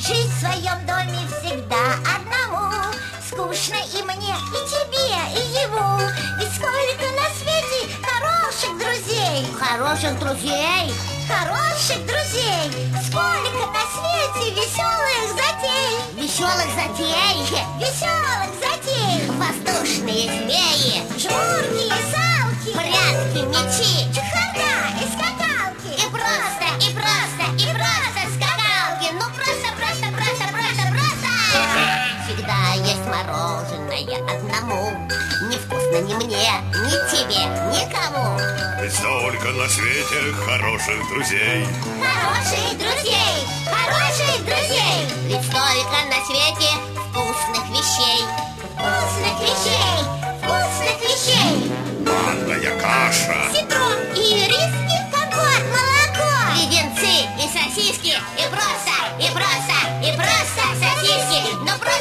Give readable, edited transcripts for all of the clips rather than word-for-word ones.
Жить в своем доме всегда одному. Скучно и мне, и тебе, и ему. Ведь сколько на свете хороших друзей. Хороших друзей? Хороших друзей. Сколько на свете веселых затей. Веселых затей? Веселых затей. Воздушные змеи, жмурки и салки, прятки, мечи, чехарда и скакалки. И просто скакалки. Ну просто. Всегда есть мороженое одному. Невкусно ни мне, ни тебе, никому. Ведь столько на свете хороших друзей. Хороших друзей, хороших друзей. Ведь столько на свете вкусных вещей. Вкусных вещей, вкусных вещей. Манная каша, Сидром и рис, и компот, молоко. Леденцы и сосиски. И просто сосиски. Ну просто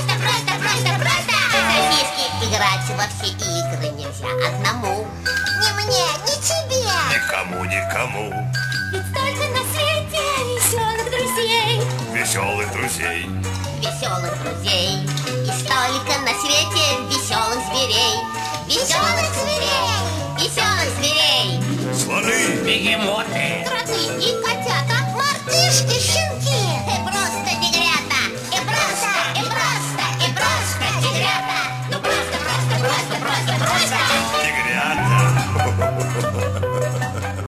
сосиски. Играть во все игры нельзя одному. Ни мне, ни тебе. никому. Ведь столько на свете веселых друзей. Веселых друзей. Веселых друзей. И столько на свете веселых зверей. Веселых зверей. Слоны, бегемоты,